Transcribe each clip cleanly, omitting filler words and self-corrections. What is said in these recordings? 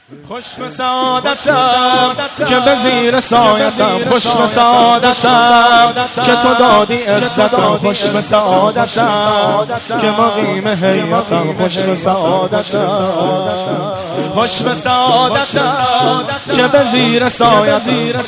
خوش به سعادتم که به زیر سایتم، خوش به سعادتم که تو دادی عزتم، خوش به سعادتم که مقیم حیاتم، خوش به سعادتم، خوش به سعادتم که به زیر سایتم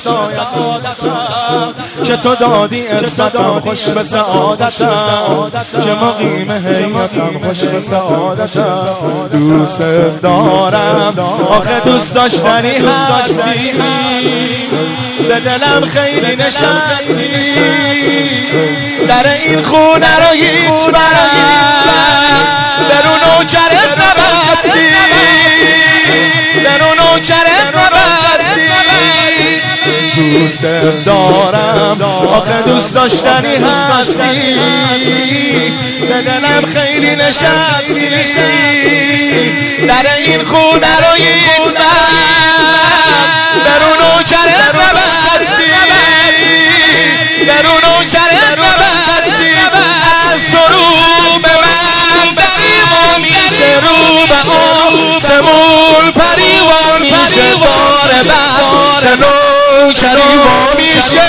که تو دادی عزتم، خوش به سعادتم که مقیم حیاتم، خوش به سعادتم. دوست دارم آخه دوست داشتنی هستی، به دلم خیلی نشستی، در این خونه رو هیچ وقت برو نوکرت نبستی، برو نوکرت نبستی. دوست دارم آخه دوست داشتنی هستی، به دلم خیلی نشستی، در این خونه رو هیچ وقت برو نوکرت نبستی، برو نوکرت نبستی. از تو رو به من پریوا میشه، رو به آسمون پریوا میشه، بار بخت نوکری وا میشه.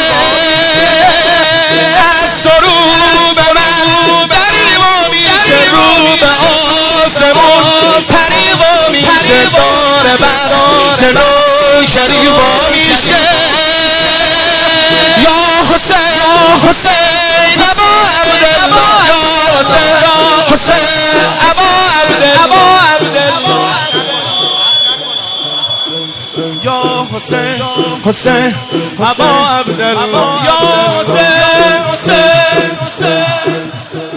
از تو رو به من پریوا میشه، رو به آسمون پریوا میشه، بار بخت نوکری وا میشه. یا حسین یا حسین ابا عبدالله، یا حسین حسین ابا عبدالله، یا حسین حسین ابا عبدالله، یا حسین حسین حسین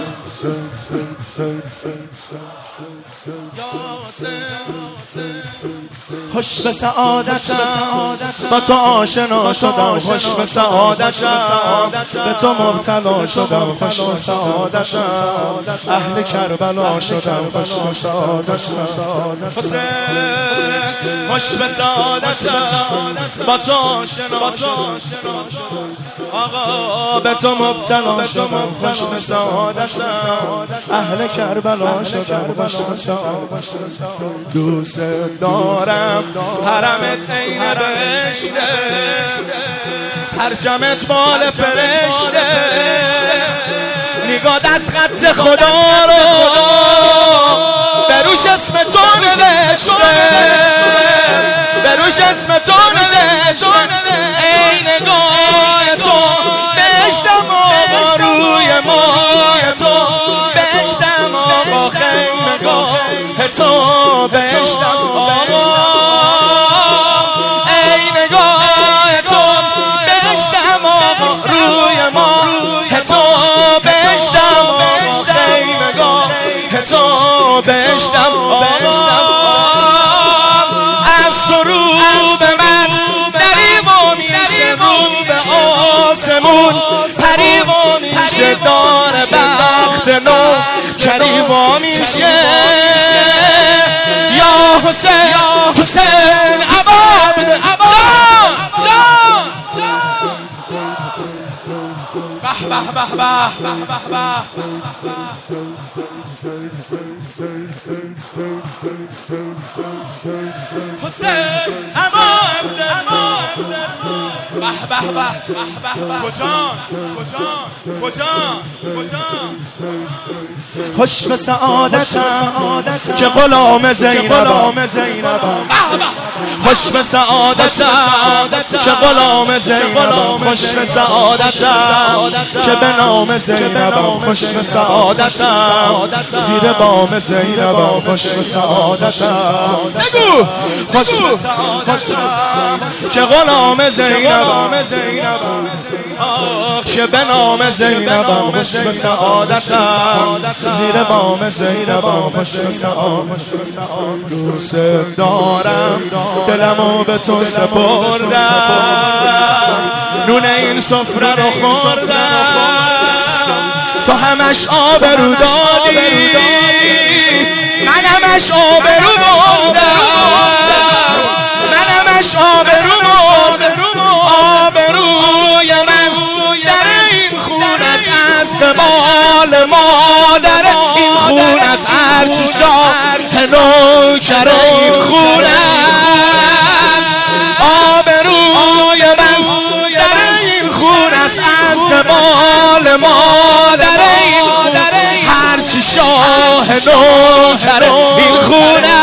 خوش به سعادتم با تو آشنا شدم، خوش به سعادتم به تو مبتلا شدم، خوش به سعادتم اهل کربلا شدم، خوش به سعادتم. حسین خوش به سعادتم با تو آشنا شدم، آقا به تو مبتلا شدم، خوش به سعادتم اهل کربلا شدم، خوش به سعادتم. دوست دارم حرمت عین بهشته، پرچمت مال فرشته، نگاه دست خط خدا رو بروش اسم تو نوشته، بروش اسم تو نوشته. ای نگاه تو بهشتم آقا، روی ماه تو بهشتم آقا، خیمگاه تو بهشتم آقا، ای نگاه تو بهشتم آقا، روی ماه تو بهشتم آقا، خیمگاه تو بهشتم آقا. از تو رو به من دریوا میشه، رو به آسمون پریوا میشه، دار بخت نو کریوا میشه. یا حسین یا حسین ابا عبدالله، جان به به به به به. حسین ابا عبدالله، به به به. کجان خوش به سعادتم که غلام زینبم، خوش به سعادتم که غلام زینبم، خوش به سعادتم که به نام زینبم، خوش به سعادتم زیر بام زینبم، خوش به سعادتم. بگو خوش به سعادتم که غلام زینبم، که به نام زینبم، خوش به سعادتم زیر بام زینبم، خوش به سعادتم. دوست دارم دلمو به تو سپردم، نون این سفره رو خوردم، تو همش آبرو دادی، من همش آبرو بردم، من همش آبرو بردم. آبروی من در این خون است، از قبال مادر این خون است، هرچی شاه نوکر این خون است. مادر این خونه، هرچی شاه نو کرده این خونه